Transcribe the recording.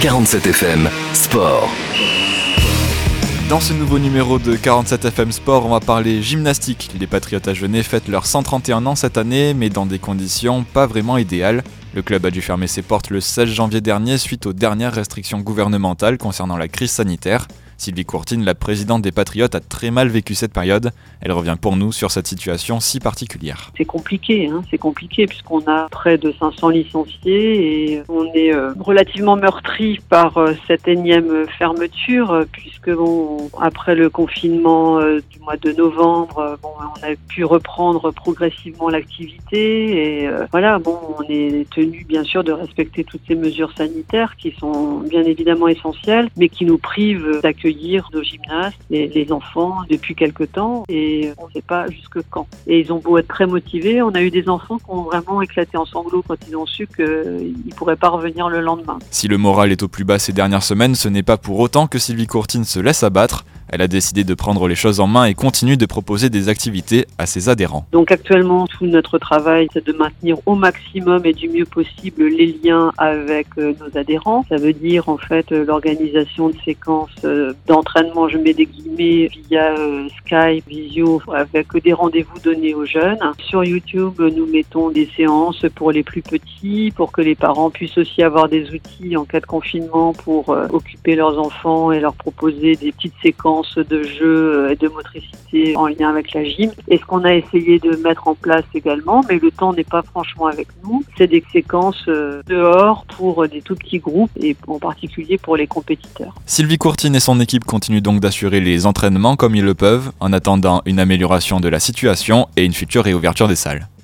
47 FM Sport. Dans ce nouveau numéro de 47 FM Sport, on va parler gymnastique. Les Patriotes Agenais fêtent leurs 131 ans cette année, mais dans des conditions pas vraiment idéales. Le club a dû fermer ses portes le 16 janvier dernier suite aux dernières restrictions gouvernementales concernant la crise sanitaire. Sylvie Courtine, la présidente des Patriotes, a très mal vécu cette période. Elle revient pour nous sur cette situation si particulière. C'est compliqué puisqu'on a près de 500 licenciés et on est relativement meurtri par cette énième fermeture puisque après le confinement du mois de novembre, on a pu reprendre progressivement l'activité et on est tenu bien sûr de respecter toutes ces mesures sanitaires qui sont bien évidemment essentielles mais qui nous privent d'accueillir nos gymnastes, les enfants depuis quelque temps et on ne sait pas jusque quand. Et ils ont beau être très motivés, on a eu des enfants qui ont vraiment éclaté en sanglots quand ils ont su qu'ils ne pourraient pas revenir le lendemain. Si le moral est au plus bas ces dernières semaines, ce n'est pas pour autant que Sylvie Courtine se laisse abattre. Elle a décidé de prendre les choses en main et continue de proposer des activités à ses adhérents. Donc actuellement, tout notre travail, c'est de maintenir au maximum et du mieux possible les liens avec nos adhérents. Ça veut dire en fait l'organisation de séquences d'entraînement, je mets des guillemets, via Skype, Visio, avec des rendez-vous donnés aux jeunes. Sur YouTube, nous mettons des séances pour les plus petits, pour que les parents puissent aussi avoir des outils en cas de confinement pour occuper leurs enfants et leur proposer des petites séquences de jeux et de motricité en lien avec la gym. Et ce qu'on a essayé de mettre en place également, mais le temps n'est pas franchement avec nous, c'est des séquences dehors pour des tout petits groupes et en particulier pour les compétiteurs. Sylvie Courtine et son équipe continuent donc d'assurer les entraînements comme ils le peuvent, en attendant une amélioration de la situation et une future réouverture des salles.